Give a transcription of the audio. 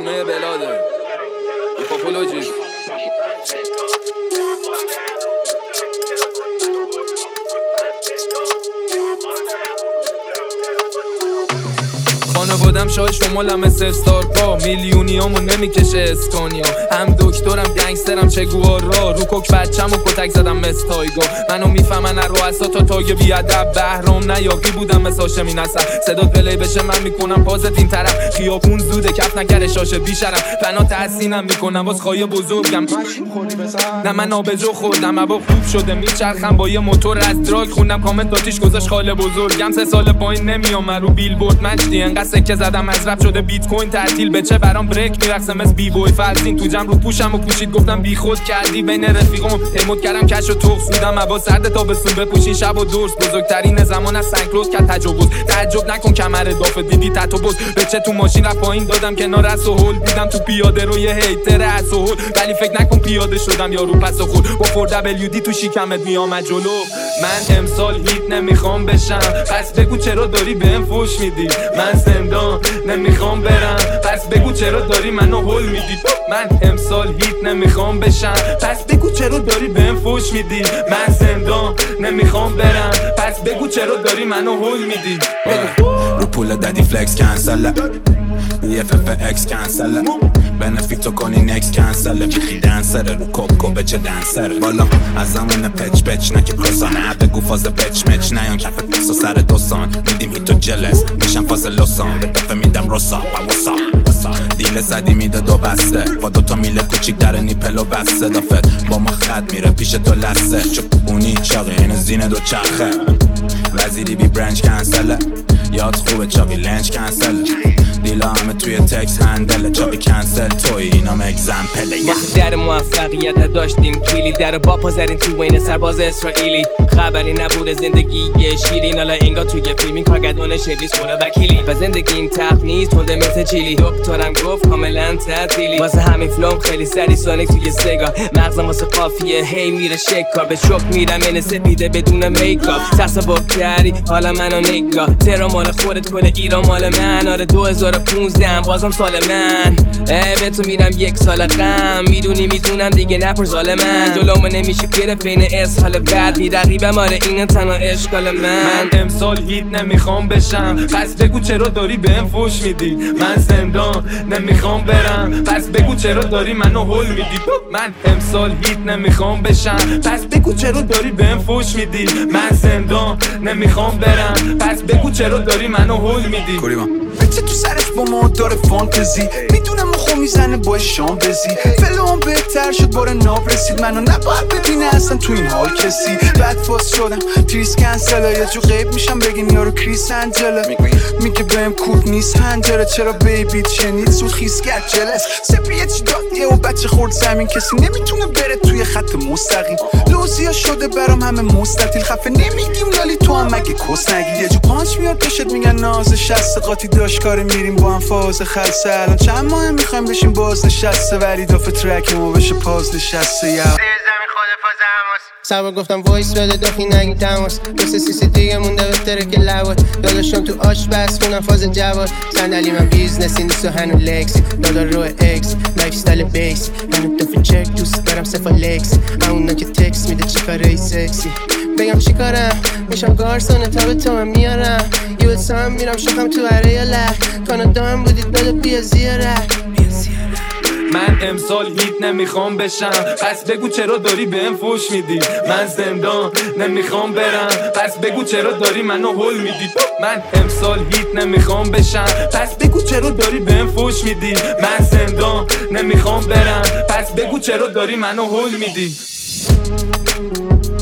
خونه بلاده پاپولوژی خانوادم شاه شمالم مثل استارپا میلیونیامو نمیکشه اسکانیا هم دکترم گنگسترم چگوارا رو کوک بچم و کتک زدم مستایگا منو میفهمن رؤسا تا تاگ بیادب بهرام نیاقی بودم مثل هاشمی نصر صدا پلی بشه من میکنم پازت این طرف خیابون زوده کف نکره شاشه بیشرم فنا تحسینم میکنم باز خواهی بزرگم نه من آبجو خوردم هوا خوب شده میچرخم با یه موتور از دراگ خوندم کامنت آتیش گذاشت خاله بزرگم 3 سال پایین نمیام رو بیلبورد مجدی انقدر سکه زدم از رپ شده بیت کوین تعطیل بچه برام بریک میرقصم از بی بوی فرزین تو جمع رو پوشم و پوشید گفتم بی خود کردی بین رفیقام امود کردم کش و تخ سودم هوا سرد تابستون بپوشین شب و دورس بزرگترین زمان از سنکلوز کرد تجاوز تعجب نکن کمر دافت دیدی تتو بز بچه تو ماشین رفت پایین دادم کنار از هول دیدم تو پیاده رو یه هیتر از هول ولی فکر نکن پیاده شدم یارو پس خود با 4WD تو شیکمت میام جلو من امسال هیت نمیخوام بشم پس بگو چرا داری بهم فوش میدی من زندان نمیخوام برم پس بگو چرا داری منو هول میدی من امسال هیت نمیخوام بشم پس بگو چرا داری بهم فوش میدی من زندان نمیخوام برم پس بگو چرا داری منو هول میدی رو پول دادی فلکس کنسله BFF کنسله بنفیتو کنی نکس کنسله بیخی دنسره رو کوبکو بچه دنسره بالا از زمان پچ نه که کسانه بگو فاز پچ مچ نیان کف تکسا سر دوستان میدیم هیتو جلس میشم فاز لسان به دفعه میدم روسا و وسا دیل زدی میده 2 بسته با 2 میله کوچیک در نیپلو بسته دافت با ما خط میره پیش تو لسه چپونی چاقی این زین 2 چرخه وزیری بی برنچ کنسله یاد خوبه چاقی لنچ کنسله دیلا همه توی تکس هندله چاقی کنسل توی اینام اگزمپله وقتی در موفقیت داشتیم کلی در با پازرین تو بین سرباز اسرائیلی خبری نبوده زندگی یه شیرین حالا انگار توی فیلمی کارگردان شدیس کنه وکیلی و زندگی این تق نیست تونده مثل چیلی دکترم گفت کاملا تعطیلی واسه همین فلوم خیلی سری سانک توی سگا مغزم واسه قافیه هی میره شکار به شک میرم این سپیده بدون میکاپ تصور کردی حالا منو نگاه ترا مال خودت کل ایران مال من آره 2015 بازم سال من به تو میرم 1 سال غم میدونم دیگه نپر ظالمن جلومو نمیشه گرفت بین اسحال بعد بی رقیبم آره اینه تنها اشکال من امسال هیت نمیخوام بشم پس بگو چرا داری بهم فوش میدی من زندان نمیخوام برم پس بگو چرا داری منو هول میدی من امسال هیت نمیخوام بشم پس بگو چرا داری بهم فوش میدی من زندان نمیخوام برم پس بگو چرا داری منو هول میدی بچه تو سرش با ما داره فانتزی میدونه مخو میزنه با شام بزی فلوم بهتر شد باره ناب رسید منو نباید ببینه اصلا تو این حال کسی بعد فاس شدم تریس کنسله یه جو غیب میشم بگین یارو کریس انجله میگه بهم کوب نیست هنجره چرا بیبی شنید زود خیس کرد جلس سپی یه چی دادیه و بچه خورد زمین کسی نمیتونه بره توی خط مستقیم لوزیا شده برام همه مستطیل خفه نمیگیم لالی تو هم مگه کس نگی یه جو پانچ میاد بشت میگن ناز 60 قاطی داشت کار میریم با هم فاز خلصه الان چند ماه میخوایم بشیم باز نشسته ولی دافه ترک ما بشه پاز نشسته یا زمین خود فاز هماس سبا گفتم وایس بده داخی نگی تماس 2 سی دیگه مونده بهتره که لوات داداشم تو آش بس کنم فاز جواد صندلی من بیزنسی نیست و هنو لکس دادا رو اکس لایف استایل بیس هنو دافه چک دوست دارم سفالکس همونا که تکس میده چیکاره سکسی بگم چیکارم میشم گارسونه تا به تو من میارم یه سام میرم شخم تو اره لخ کانادا هم بودید بده بیا زیاره من امسال هیت نمیخوام بشم پس بگو چرا داری بهم فوش میدی من زندان نمیخوام برم پس بگو چرا داری منو هول میدی من امسال هیت نمیخوام بشم پس بگو چرا داری بهم فوش میدی من زندان نمیخوام برم پس بگو چرا داری منو هول میدی